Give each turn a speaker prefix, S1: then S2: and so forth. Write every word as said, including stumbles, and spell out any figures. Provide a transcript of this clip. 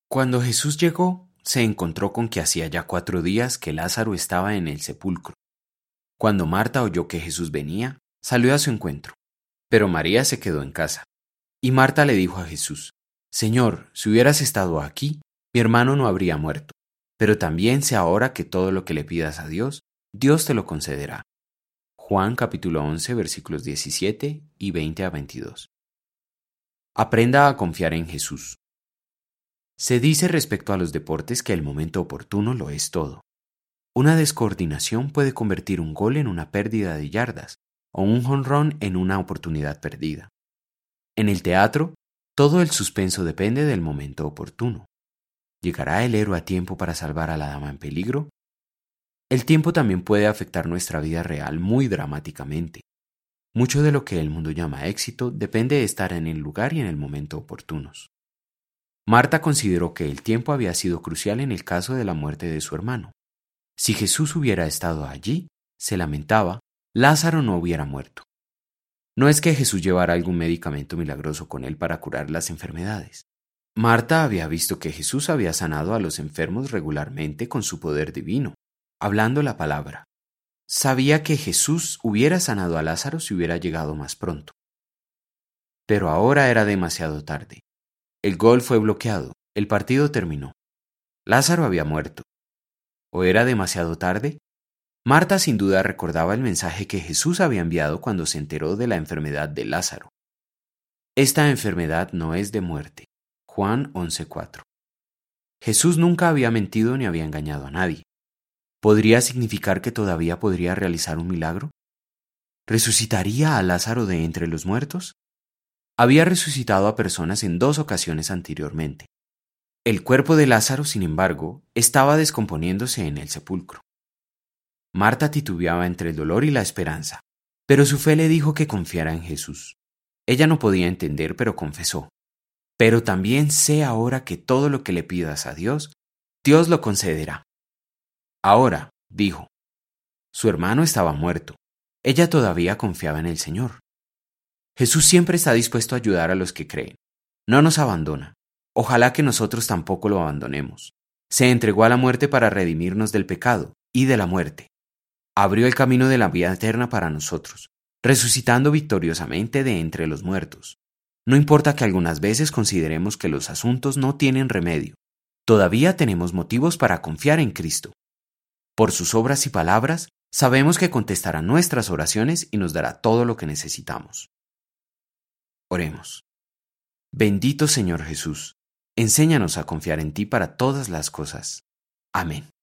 S1: Cuando Jesús llegó, se encontró con que hacía ya cuatro días que Lázaro estaba en el sepulcro. Cuando Marta oyó que Jesús venía, salió a su encuentro, pero María se quedó en casa. Y Marta le dijo a Jesús: Señor, si hubieras estado aquí, mi hermano no habría muerto. Pero también sé ahora que todo lo que le pidas a Dios, Dios te lo concederá. Juan capítulo once versículos diecisiete y veinte a veintidós. Aprenda a confiar en Jesús. Se dice respecto a los deportes que el momento oportuno lo es todo. Una descoordinación puede convertir un gol en una pérdida de yardas o un jonrón en una oportunidad perdida. En el teatro, todo el suspenso depende del momento oportuno. ¿Llegará el héroe a tiempo para salvar a la dama en peligro? El tiempo también puede afectar nuestra vida real muy dramáticamente. Mucho de lo que el mundo llama éxito depende de estar en el lugar y en el momento oportunos. Marta consideró que el tiempo había sido crucial en el caso de la muerte de su hermano. Si Jesús hubiera estado allí, se lamentaba, Lázaro no hubiera muerto. No es que Jesús llevara algún medicamento milagroso con él para curar las enfermedades. Marta había visto que Jesús había sanado a los enfermos regularmente con su poder divino, hablando la palabra. Sabía que Jesús hubiera sanado a Lázaro si hubiera llegado más pronto. Pero ahora era demasiado tarde. El gol fue bloqueado, el partido terminó. Lázaro había muerto. ¿O era demasiado tarde? Marta sin duda recordaba el mensaje que Jesús había enviado cuando se enteró de la enfermedad de Lázaro. Esta enfermedad no es de muerte. Juan once cuatro. Jesús nunca había mentido ni había engañado a nadie. ¿Podría significar que todavía podría realizar un milagro? ¿Resucitaría a Lázaro de entre los muertos? Había resucitado a personas en dos ocasiones anteriormente. El cuerpo de Lázaro, sin embargo, estaba descomponiéndose en el sepulcro. Marta titubeaba entre el dolor y la esperanza, pero su fe le dijo que confiara en Jesús. Ella no podía entender, pero confesó: Pero también sé ahora que todo lo que le pidas a Dios, Dios lo concederá. Ahora, dijo, su hermano estaba muerto. Ella todavía confiaba en el Señor. Jesús siempre está dispuesto a ayudar a los que creen. No nos abandona. Ojalá que nosotros tampoco lo abandonemos. Se entregó a la muerte para redimirnos del pecado y de la muerte. Abrió el camino de la vida eterna para nosotros, resucitando victoriosamente de entre los muertos. No importa que algunas veces consideremos que los asuntos no tienen remedio, todavía tenemos motivos para confiar en Cristo. Por sus obras y palabras, sabemos que contestará nuestras oraciones y nos dará todo lo que necesitamos. Oremos. Bendito Señor Jesús, enséñanos a confiar en ti para todas las cosas. Amén.